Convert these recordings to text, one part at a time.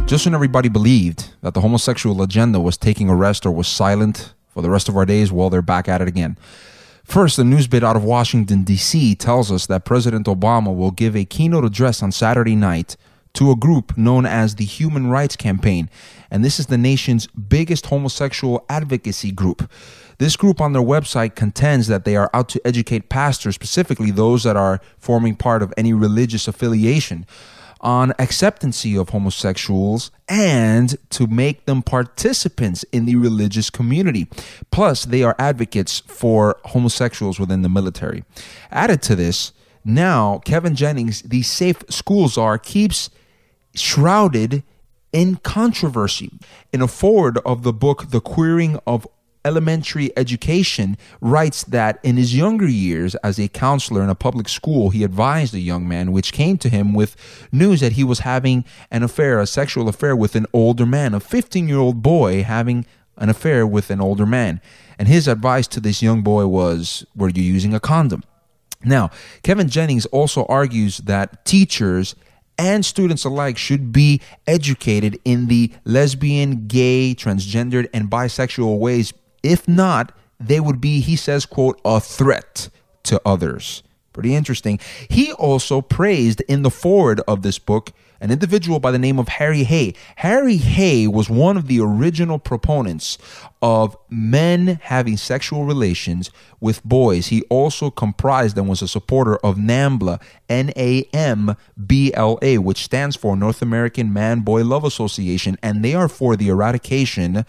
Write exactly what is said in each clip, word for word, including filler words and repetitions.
Just when everybody believed that the homosexual agenda was taking a rest or was silent for the rest of our days, well, they're back at it again. First, a news bit out of Washington, D C tells us that President Obama will give a keynote address on Saturday night to a group known as the Human Rights Campaign, and this is the nation's biggest homosexual advocacy group. This group on their website contends that they are out to educate pastors, specifically those that are forming part of any religious affiliation, on acceptancy of homosexuals and to make them participants in the religious community. Plus, they are advocates for homosexuals within the military. Added to this, now Kevin Jennings, the safe school czar, keeps shrouded in controversy. In a foreword of the book, The Queering of Elementary Education, writes that in his younger years as a counselor in a public school, he advised a young man which came to him with news that he was having an affair, a sexual affair with an older man, a fifteen-year-old boy having an affair with an older man. And his advice to this young boy was, were you using a condom? Now, Kevin Jennings also argues that teachers and students alike should be educated in the lesbian, gay, transgendered, and bisexual ways. If not, they would be, he says, quote, a threat to others. Pretty interesting. He also praised in the foreword of this book an individual by the name of Harry Hay. Harry Hay was one of the original proponents of men having sexual relations with boys. He also comprised and was a supporter of NAMBLA, N A M B L A, which stands for North American Man-Boy Love Association, and they are for the eradication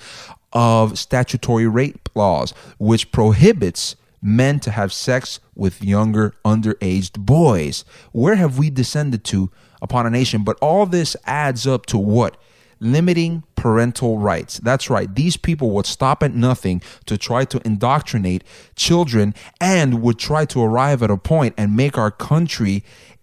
of statutory rape laws, which prohibits men to have sex with younger, underaged boys. Where have we descended to upon a nation? But all this adds up to what? Limiting parental rights. That's right. These people would stop at nothing to try to indoctrinate children and would try to arrive at a point and make our country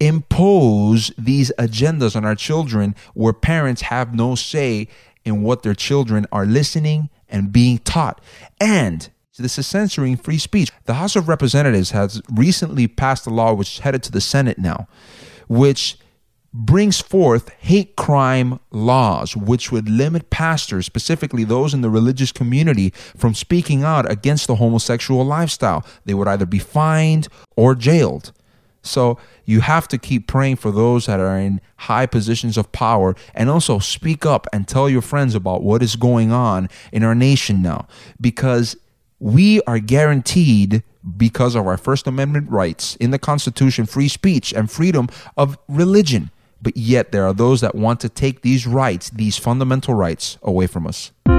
impose these agendas on our children where parents have no say in what their children are listening and being taught. And this is censoring free speech. The House of Representatives has recently passed a law which is headed to the Senate now, which brings forth hate crime laws, which would limit pastors, specifically those in the religious community, from speaking out against the homosexual lifestyle. They would either be fined or jailed. So you have to keep praying for those that are in high positions of power, and also speak up and tell your friends about what is going on in our nation now, because we are guaranteed, because of our First Amendment rights in the Constitution, free speech and freedom of religion. But yet there are those that want to take these rights, these fundamental rights, away from us.